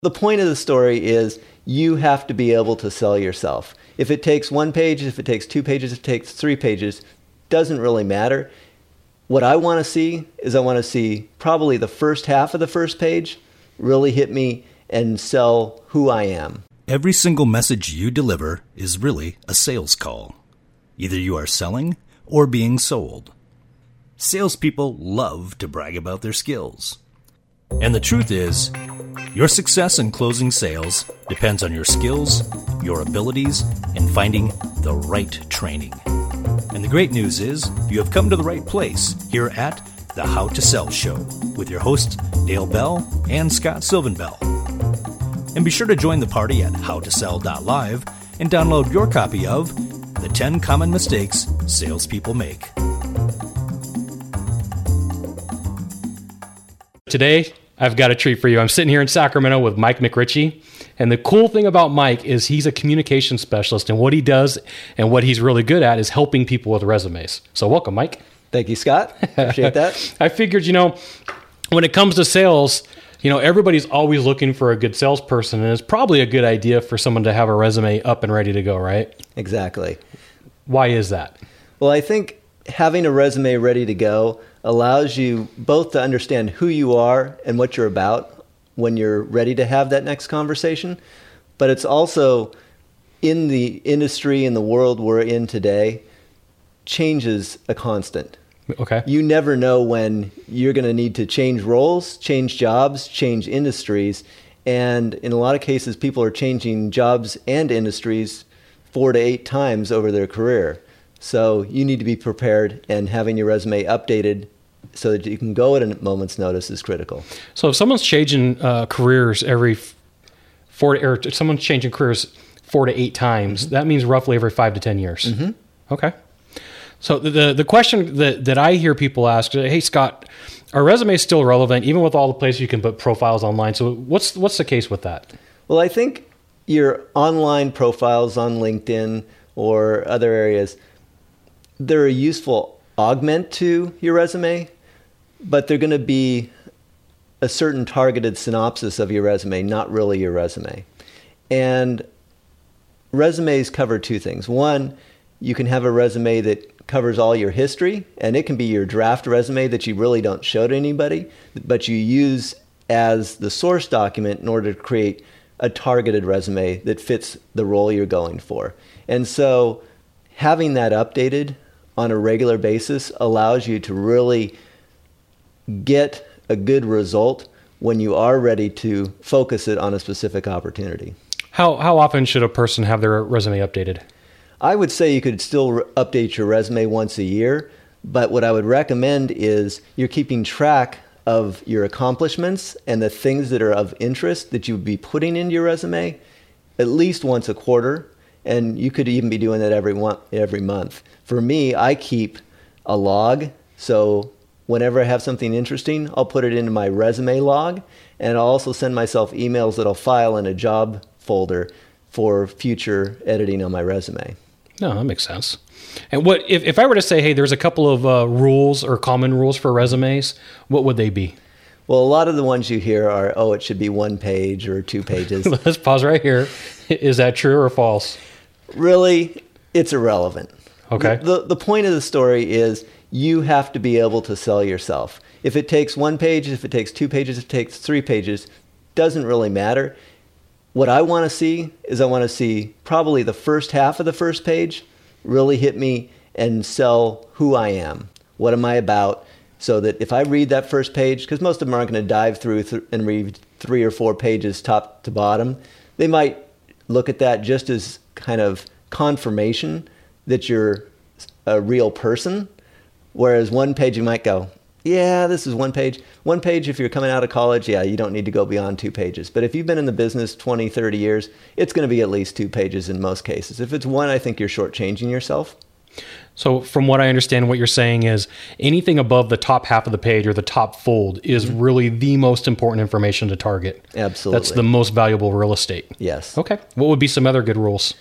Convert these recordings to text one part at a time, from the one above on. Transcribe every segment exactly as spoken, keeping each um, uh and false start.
The point of the story is you have to be able to sell yourself. If it takes one page, if it takes two pages, if it takes three pages, doesn't really matter. What I want to see is I want to see probably the first half of the first page really hit me and sell who I am. Every single message you deliver is really a sales call. Either you are selling or being sold. Salespeople love to brag about their skills. And the truth is, your success in closing sales depends on your skills, your abilities, and finding the right training. And the great news is, you have come to the right place here at the How to Sell Show with your hosts Dale Bell and Scott Silvenbell. And be sure to join the party at how to sell dot live and download your copy of The ten Common Mistakes Salespeople Make. Today, I've got a treat for you. I'm sitting here in Sacramento with Mike McRitchie. And the cool thing about Mike is he's a communication specialist. And what he does and what he's really good at is helping people with resumes. So welcome, Mike. Thank you, Scott. Appreciate that. I figured, you know, when it comes to sales, you know, everybody's always looking for a good salesperson. And it's probably a good idea for someone to have a resume up and ready to go, right? Exactly. Why is that? Well, I think having a resume ready to go allows you both to understand who you are and what you're about when you're ready to have that next conversation. But it's also, in the industry and the world we're in today, change is a constant. Okay. You never know when you're going to need to change roles, change jobs, change industries. And in a lot of cases, people are changing jobs and industries four to eight times over their career. So you need to be prepared, and having your resume updated so that you can go at a moment's notice is critical. So if someone's changing uh, careers every four, or if someone's changing careers four to eight times, mm-hmm. that means roughly every five to ten years. Mm-hmm. Okay. So the, the the question that that I hear people ask, hey Scott, are resumes still relevant even with all the places you can put profiles online? So what's what's the case with that? Well, I think your online profiles on LinkedIn or other areas, they're a useful augment to your resume, but they're going to be a certain targeted synopsis of your resume, not really your resume. And resumes cover two things. One, you can have a resume that covers all your history, and it can be your draft resume that you really don't show to anybody, but you use as the source document in order to create a targeted resume that fits the role you're going for. And so having that updated on a regular basis allows you to really get a good result when you are ready to focus it on a specific opportunity. How how often should a person have their resume updated? I would say you could still re- update your resume once a year, but what I would recommend is you're keeping track of your accomplishments and the things that are of interest that you would be putting into your resume at least once a quarter. And you could even be doing that every one, every month. For me, I keep a log. So whenever I have something interesting, I'll put it into my resume log. And I'll also send myself emails that I'll file in a job folder for future editing on my resume. No, that makes sense. And what if, if I were to say, hey, there's a couple of uh, rules or common rules for resumes, what would they be? Well, a lot of the ones you hear are, oh, it should be one page or two pages. Let's pause right here. Is that true or false? Really, it's irrelevant. Okay. The, the point of the story is you have to be able to sell yourself. If it takes one page, if it takes two pages, if it takes three pages, doesn't really matter. What I want to see is I want to see probably the first half of the first page really hit me and sell who I am. What am I about? So that if I read that first page, because most of them aren't going to dive through th- and read three or four pages top to bottom, they might look at that just as kind of confirmation that you're a real person. Whereas one page you might go, yeah, this is one page. One page, if you're coming out of college, yeah, you don't need to go beyond two pages. But if you've been in the business twenty, thirty years, it's going to be at least two pages in most cases. If it's one, I think you're shortchanging yourself. So from what I understand, what you're saying is anything above the top half of the page or the top fold is mm-hmm. really the most important information to target. Absolutely. That's the most valuable real estate. Yes. Okay. What would be some other good rules?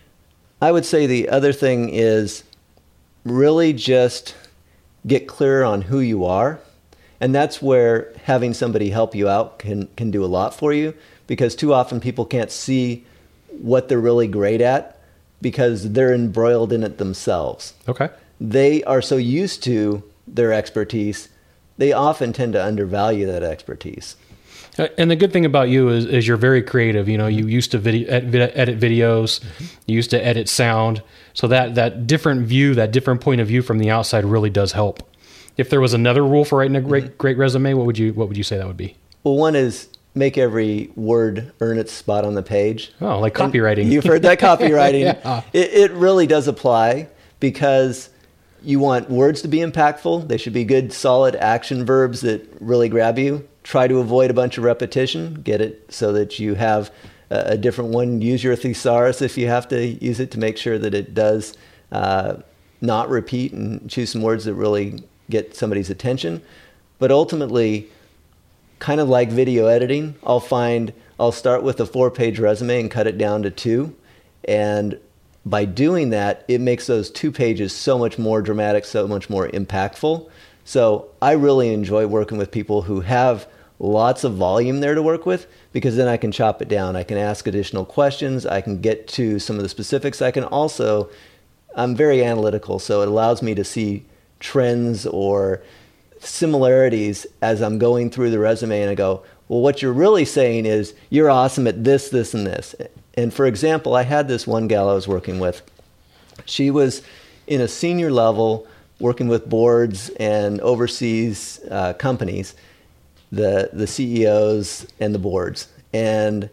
I would say the other thing is really just get clear on who you are. And that's where having somebody help you out can, can do a lot for you. because too often people can't see what they're really great at because they're embroiled in it themselves. Okay. They are so used to their expertise, they often tend to undervalue that expertise. Uh, And the good thing about you is, is you're very creative. You know, you used to video, ed- edit videos, mm-hmm. you used to edit sound. So that, that different view, that different point of view from the outside really does help. If there was another rule for writing a great, mm-hmm. great resume, what would you, what would you say that would be? Well, one is make every word earn its spot on the page. Oh, like copywriting. And you've heard that copywriting. Yeah. it, it really does apply because you want words to be impactful. They should be good, solid action verbs that really grab you. Try to avoid a bunch of repetition. Get it so that you have a, a different one. Use your thesaurus if you have to use it to make sure that it does uh, not repeat, and choose some words that really get somebody's attention. But ultimately, kind of like video editing, I'll find I'll start with a four-page resume and cut it down to two. And by doing that, it makes those two pages so much more dramatic, so much more impactful. So I really enjoy working with people who have lots of volume there to work with, because then I can chop it down. I can ask additional questions. I can get to some of the specifics. I can also, I'm very analytical, so it allows me to see trends or similarities as I'm going through the resume, and I go, well, what you're really saying is you're awesome at this, this, and this. And for example, I had this one gal I was working with. She was in a senior level working with boards and overseas uh, companies, the the C E Os and the boards. And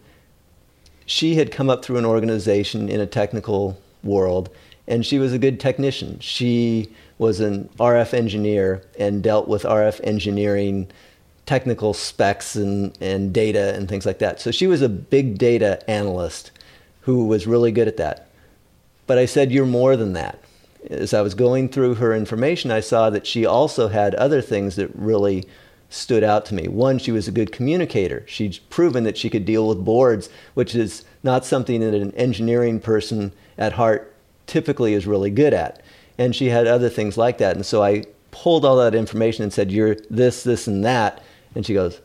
she had come up through an organization in a technical world, and she was a good technician. She was an R F engineer and dealt with R F engineering technical specs and, and data and things like that. So she was a big data analyst who was really good at that. But I said, you're more than that. As I was going through her information, I saw that she also had other things that really stood out to me. One, she was a good communicator. She'd proven that she could deal with boards, which is not something that an engineering person at heart typically is really good at. And she had other things like that. And so I pulled all that information and said, you're this, this, and that. And she goes,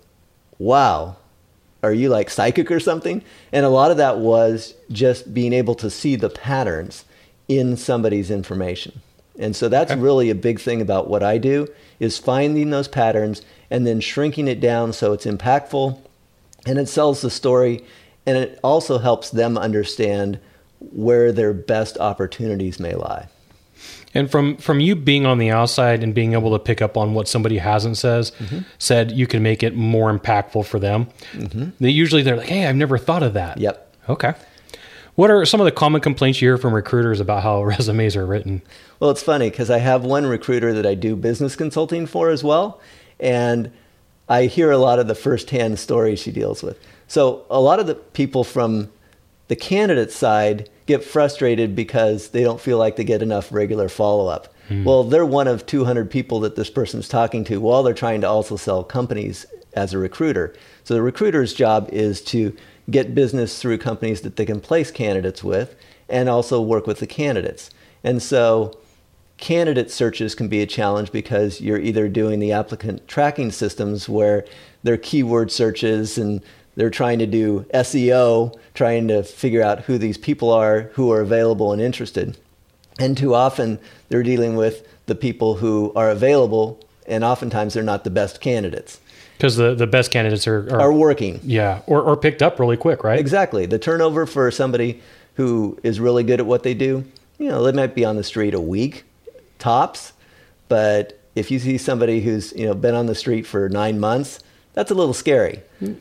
wow, are you like psychic or something? And a lot of that was just being able to see the patterns in somebody's information. And so that's okay. Really a big thing about what I do, is finding those patterns and then shrinking it down so it's impactful and it sells the story, and it also helps them understand where their best opportunities may lie. And from, from you being on the outside and being able to pick up on what somebody hasn't says, mm-hmm. said, you can make it more impactful for them. Mm-hmm. They usually they're like, hey, I've never thought of that. Yep. Okay. What are some of the common complaints you hear from recruiters about how resumes are written? Well, it's funny because I have one recruiter that I do business consulting for as well. And I hear a lot of the firsthand stories she deals with. So a lot of the people from the candidate side get frustrated because they don't feel like they get enough regular follow-up. Hmm. Well, they're one of two hundred people that this person's talking to while they're trying to also sell companies as a recruiter. So the recruiter's job is to get business through companies that they can place candidates with and also work with the candidates. And so candidate searches can be a challenge because you're either doing the applicant tracking systems where they're keyword searches and they're trying to do S E O, trying to figure out who these people are who are available and interested. And too often they're dealing with the people who are available, and oftentimes they're not the best candidates. Because the, the best candidates are, are... Are working. Yeah, or, or picked up really quick, right? Exactly. The turnover for somebody who is really good at what they do, you know, they might be on the street a week, tops. But if you see somebody who's, you know, been on the street for nine months, that's a little scary.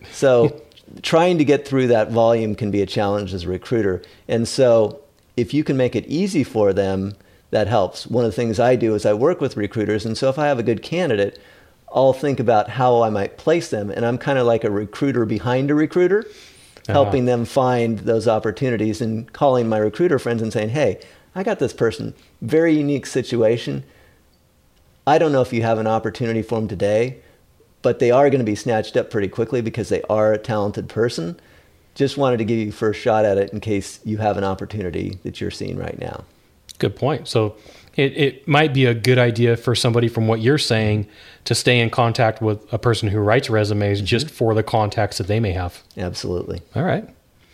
So trying to get through that volume can be a challenge as a recruiter. And so if you can make it easy for them, that helps. One of the things I do is I work with recruiters. And so if I have a good candidate, I'll think about how I might place them. And I'm kind of like a recruiter behind a recruiter, uh-huh. helping them find those opportunities and calling my recruiter friends and saying, hey, I got this person, very unique situation. I don't know if you have an opportunity for them today, but they are going to be snatched up pretty quickly because they are a talented person. Just wanted to give you first shot at it in case you have an opportunity that you're seeing right now. Good point. So it, it might be a good idea for somebody, from what you're saying, to stay in contact with a person who writes resumes mm-hmm. just for the contacts that they may have. Absolutely. All right.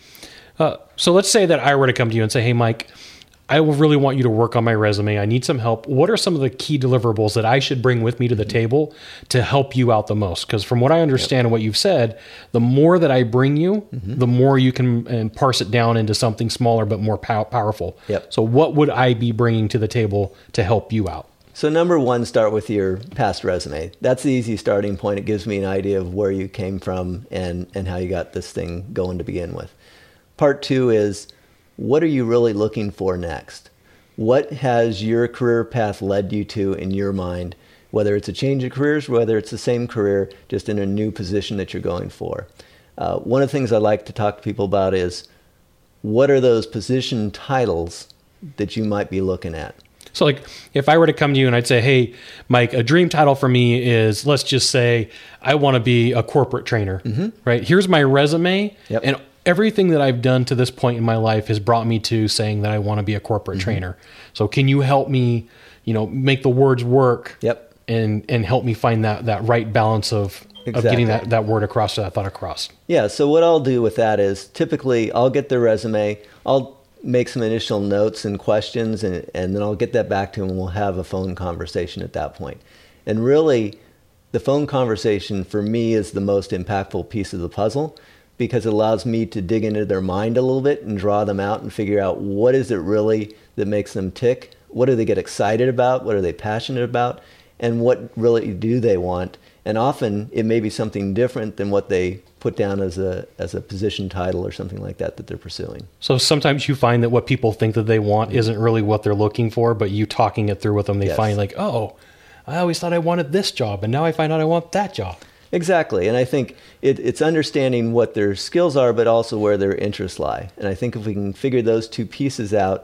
Uh, so let's say that I were to come to you and say, hey, Mike, I really want you to work on my resume. I need some help. What are some of the key deliverables that I should bring with me to the table to help you out the most? Because from what I understand yep. and what you've said, the more that I bring you, mm-hmm. the more you can and parse it down into something smaller but more pow- powerful. Yep. So what would I be bringing to the table to help you out? So number one, start with your past resume. That's the easy starting point. It gives me an idea of where you came from and, and how you got this thing going to begin with. Part two is, what are you really looking for next? What has your career path led you to in your mind? Whether it's a change of careers, whether it's the same career, just in a new position that you're going for. Uh, one of the things I like to talk to people about is, what are those position titles that you might be looking at? So like if I were to come to you and I'd say, hey, Mike, a dream title for me is, let's just say I want to be a corporate trainer, mm-hmm. right? Here's my resume. Yep. And everything that I've done to this point in my life has brought me to saying that I want to be a corporate mm-hmm. trainer. So can you help me, you know, make the words work yep. and, and help me find that, that right balance of, exactly. of getting that, that word across, that thought across? Yeah. So what I'll do with that is, typically I'll get their resume. I'll make some initial notes and questions, and, and then I'll get that back to them, and we'll have a phone conversation at that point. And really, the phone conversation for me is the most impactful piece of the puzzle, because it allows me to dig into their mind a little bit and draw them out and figure out, what is it really that makes them tick? What do they get excited about? What are they passionate about? And what really do they want? And often it may be something different than what they put down as a as a position title or something like that that they're pursuing. So sometimes you find that what people think that they want mm-hmm. isn't really what they're looking for, but you talking it through with them, they yes. find like, oh, I always thought I wanted this job, and now I find out I want that job. Exactly. And I think it, it's understanding what their skills are, but also where their interests lie. And I think if we can figure those two pieces out,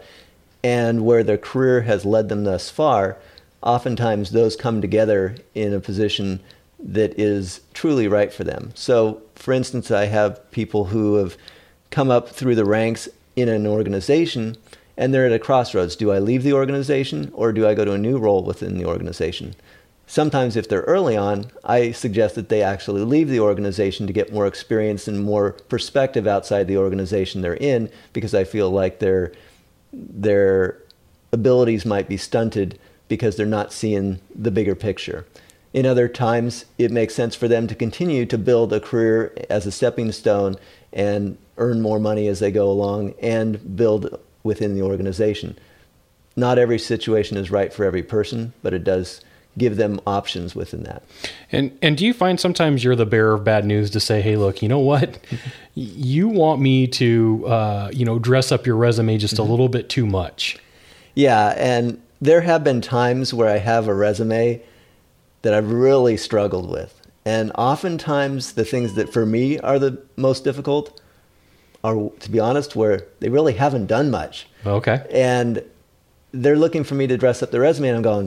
and where their career has led them thus far, oftentimes those come together in a position that is truly right for them. So, for instance, I have people who have come up through the ranks in an organization, and they're at a crossroads. Do I leave the organization, or do I go to a new role within the organization? Sometimes if they're early on, I suggest that they actually leave the organization to get more experience and more perspective outside the organization they're in, because I feel like their their abilities might be stunted because they're not seeing the bigger picture. In other times, it makes sense for them to continue to build a career as a stepping stone and earn more money as they go along and build within the organization. Not every situation is right for every person, but it does give them options within that. And and do you find sometimes you're the bearer of bad news to say, hey, look, you know what? You want me to, uh, you know, dress up your resume just mm-hmm. a little bit too much. Yeah, and there have been times where I have a resume that I've really struggled with. And oftentimes the things that for me are the most difficult are, to be honest, where they really haven't done much. Okay. And they're looking for me to dress up the resume, and I'm going,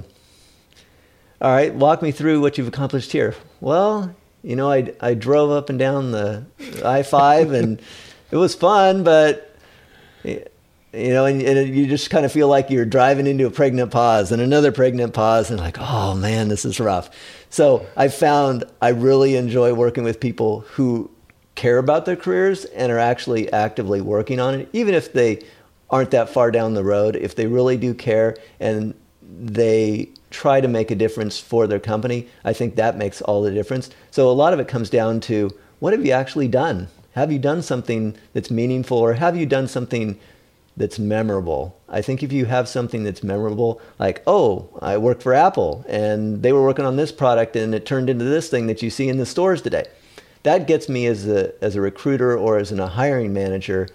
all right, walk me through what you've accomplished here. Well, you know, I, I drove up and down the I five and it was fun, but, you know, and, and you just kind of feel like you're driving into a pregnant pause and another pregnant pause, and like, oh man, this is rough. So I found I really enjoy working with people who care about their careers and are actually actively working on it, even if they aren't that far down the road. If they really do care and they try to make a difference for their company, I think that makes all the difference. So a lot of it comes down to, what have you actually done? Have you done something that's meaningful, or have you done something that's memorable? I think if you have something that's memorable, like, oh, I worked for Apple and they were working on this product and it turned into this thing that you see in the stores today. That gets me as a as a recruiter or as a hiring manager.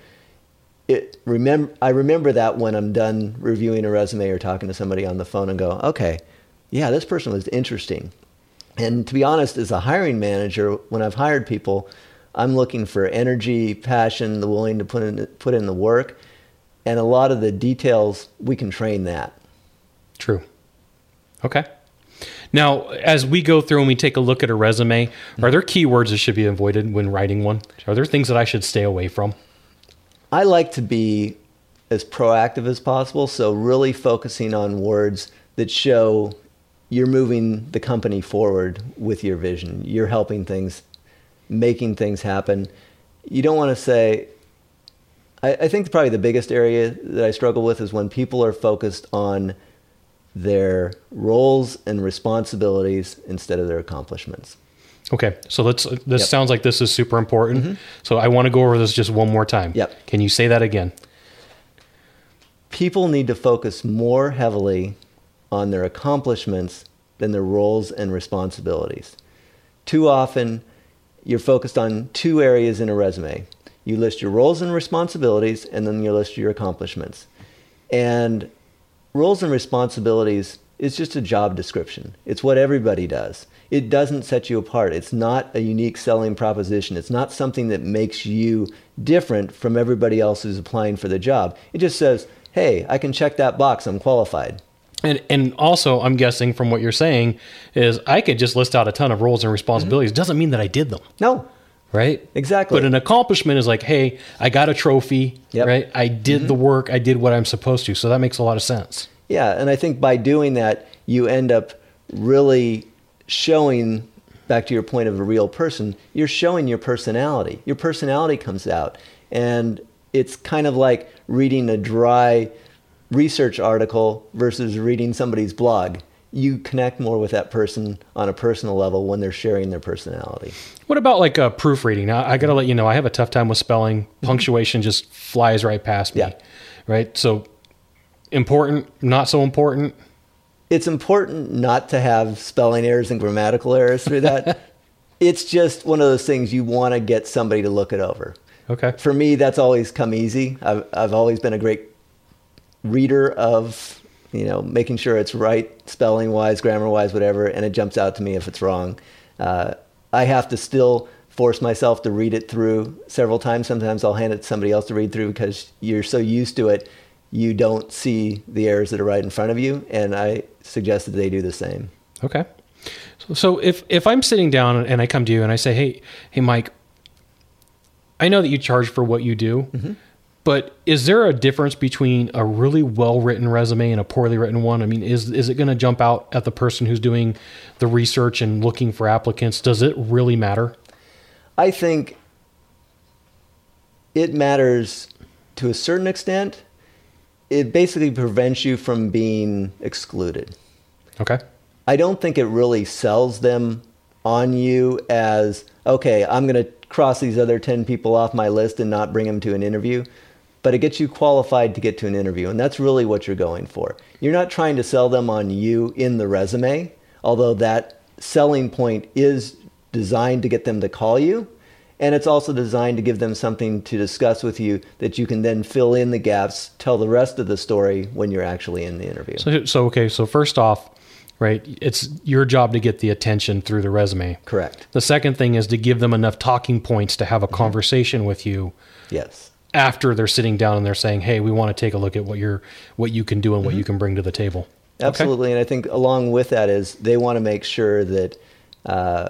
It remember I remember that when I'm done reviewing a resume or talking to somebody on the phone, and go, okay, yeah, this person was interesting. And to be honest, as a hiring manager, when I've hired people, I'm looking for energy, passion, the willing to put in put in the work. And a lot of the details, we can train that. True. Okay. Now, as we go through and we take a look at a resume, mm-hmm. are there keywords that should be avoided when writing one? Are there things that I should stay away from? I like to be as proactive as possible. So really focusing on words that show you're moving the company forward with your vision. You're helping things, making things happen. You don't want to say, I, I think probably the biggest area that I struggle with is when people are focused on their roles and responsibilities instead of their accomplishments. Okay, so let's. This Yep. sounds like this is super important. Mm-hmm. So I want to go over this just one more time. Yep. Can you say that again? People need to focus more heavily on their accomplishments than their roles and responsibilities. Too often, you're focused on two areas in a resume. You list your roles and responsibilities, and then you list your accomplishments. And roles and responsibilities is just a job description. It's what everybody does. It doesn't set you apart. It's not a unique selling proposition. It's not something that makes you different from everybody else who's applying for the job. It just says, hey, I can check that box. I'm qualified. And and also, I'm guessing from what you're saying is I could just list out a ton of roles and responsibilities. Mm-hmm. Doesn't mean that I did them. No. Right? Exactly. But an accomplishment is like, hey, I got a trophy, Yep. right? I did mm-hmm. the work. I did what I'm supposed to. So that makes a lot of sense. Yeah, and I think by doing that, you end up really showing, back to your point of a real person, you're showing your personality. Your personality comes out. And it's kind of like reading a dry research article versus reading somebody's blog. You connect more with that person on a personal level when they're sharing their personality. What about like a proofreading? Now, I got to let you know, I have a tough time with spelling. Punctuation just flies right past me. Yeah. Right? So important, not so important? It's important not to have spelling errors and grammatical errors through that. It's just one of those things you want to get somebody to look it over. Okay. For me, that's always come easy. I've, I've always been a great reader of, you know, making sure it's right, spelling wise, grammar wise, whatever, and it jumps out to me if it's wrong. Uh, I have to still force myself to read it through several times. Sometimes I'll hand it to somebody else to read through because you're so used to it, you don't see the errors that are right in front of you, and I suggest that they do the same. Okay. So, so if, if I'm sitting down and I come to you and I say, hey, hey, Mike, I know that you charge for what you do, mm-hmm. but is there a difference between a really well-written resume and a poorly written one? I mean, is is it going to jump out at the person who's doing the research and looking for applicants? Does it really matter? I think it matters to a certain extent. It basically prevents you from being excluded. Okay. I don't think it really sells them on you as, okay, I'm going to cross these other ten people off my list and not bring them to an interview. But it gets you qualified to get to an interview, and that's really what you're going for. You're not trying to sell them on you in the resume, although that selling point is designed to get them to call you. And it's also designed to give them something to discuss with you that you can then fill in the gaps, tell the rest of the story when you're actually in the interview. So, so okay, so first off, right, it's your job to get the attention through the resume. Correct. The second thing is to give them enough talking points to have a conversation with you. Yes. After they're sitting down and they're saying, hey, we want to take a look at what you're, what you can do and mm-hmm. what you can bring to the table. Absolutely. Okay. And I think along with that is they want to make sure that uh,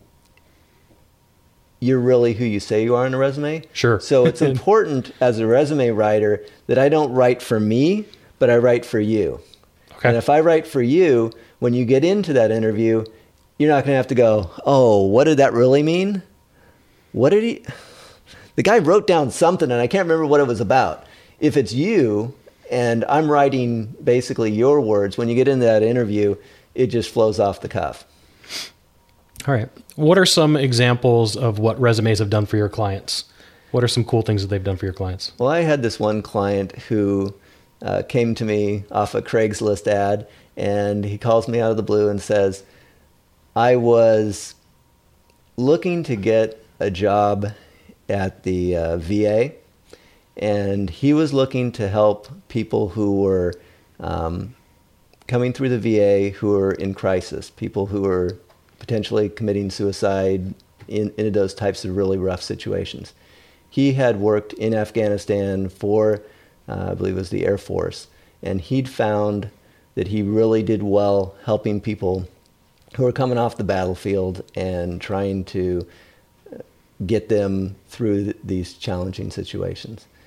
you're really who you say you are in a resume. Sure. So it's important as a resume writer that I don't write for me, but I write for you. Okay. And if I write for you, when you get into that interview, you're not going to have to go, oh, what did that really mean? What did he... The guy wrote down something and I can't remember what it was about. If it's you and I'm writing basically your words, when you get into that interview, it just flows off the cuff. All right. What are some examples of what resumes have done for your clients? What are some cool things that they've done for your clients? Well, I had this one client who uh, came to me off a Craigslist ad, and he calls me out of the blue and says, I was looking to get a job at the uh, V A, and he was looking to help people who were um, coming through the V A who were in crisis, people who were potentially committing suicide in, in those types of really rough situations. He had worked in Afghanistan for, uh, I believe it was the Air Force, and he'd found that he really did well helping people who were coming off the battlefield and trying to get them through th- these challenging situations.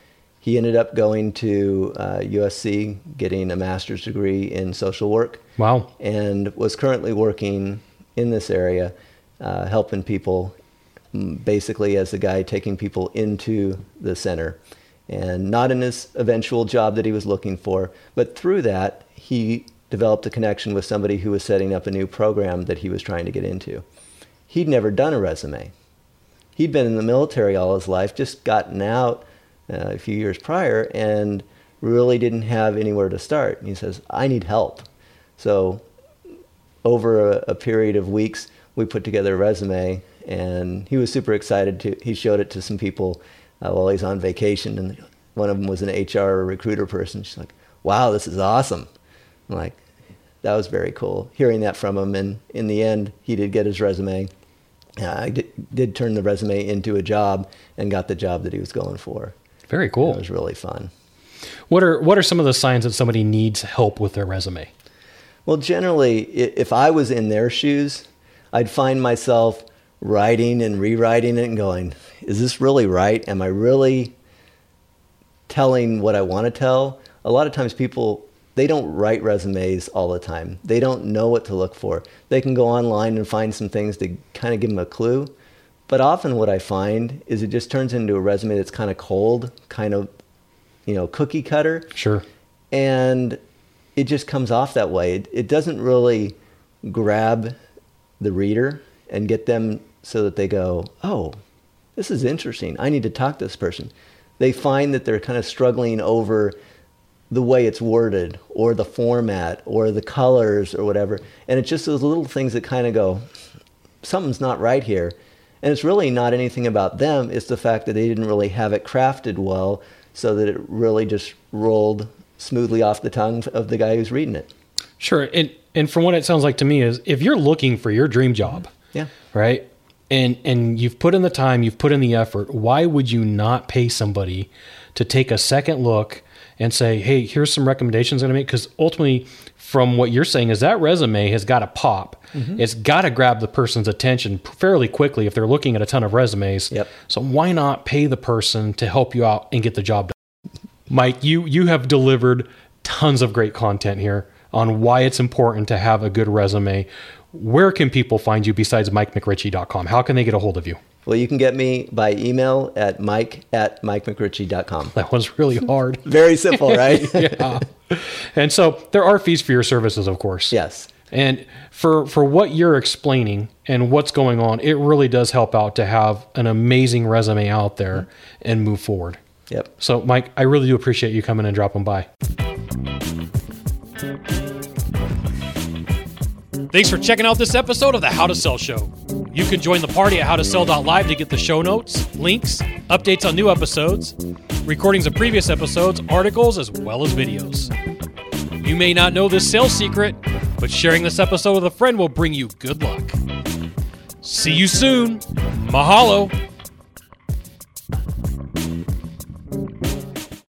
He ended up going to uh, U S C, getting a master's degree in social work. Wow. And was currently working in this area, uh, helping people, basically as the guy taking people into the center. And not in his eventual job that he was looking for, but through that, he developed a connection with somebody who was setting up a new program that he was trying to get into. He'd never done a resume. He'd been in the military all his life, just gotten out uh, a few years prior, and really didn't have anywhere to start. And he says, I need help. So over a, a period of weeks, we put together a resume, and he was super excited to, he showed it to some people uh, while he's on vacation, and one of them was an H R recruiter person. She's like, wow, this is awesome. I'm like, that was very cool, hearing that from him. And in the end, he did get his resume. Uh, I did, did turn the resume into a job and got the job that he was going for. Very cool. It was really fun. What are what are some of the signs that somebody needs help with their resume? Well, generally, if I was in their shoes, I'd find myself writing and rewriting it and going, is this really right? Am I really telling what I want to tell? A lot of times people, they don't write resumes all the time. They don't know what to look for. They can go online and find some things to kind of give them a clue. But often what I find is it just turns into a resume that's kind of cold, kind of, you know, cookie cutter. Sure. And it just comes off that way. It, it doesn't really grab the reader and get them so that they go, oh, this is interesting. I need to talk to this person. They find that they're kind of struggling over the way it's worded or the format or the colors or whatever. And it's just those little things that kind of go, something's not right here. And it's really not anything about them. It's the fact that they didn't really have it crafted well so that it really just rolled smoothly off the tongue of the guy who's reading it. Sure. And and from what it sounds like to me is if you're looking for your dream job, yeah, right? And and you've put in the time, you've put in the effort, why would you not pay somebody to take a second look and say, hey, here's some recommendations I'm going to make? Because ultimately, from what you're saying, is that resume has got to pop. Mm-hmm. It's got to grab the person's attention fairly quickly if they're looking at a ton of resumes. Yep. So why not pay the person to help you out and get the job done? Mike, you you have delivered tons of great content here on why it's important to have a good resume. Where can people find you besides mike mcritchie dot com? How can they get a hold of you? Well, you can get me by email at mike at mike mcritchie dot com. That was really hard. Very simple, right? Yeah. And so there are fees for your services, of course. Yes. And for for what you're explaining and what's going on, it really does help out to have an amazing resume out there mm-hmm. and move forward. Yep. So, Mike, I really do appreciate you coming and dropping by. Thanks for checking out this episode of the How to Sell Show. You can join the party at how to sell dot live to get the show notes, links, updates on new episodes, recordings of previous episodes, articles, as well as videos. You may not know this sales secret, but sharing this episode with a friend will bring you good luck. See you soon. Mahalo.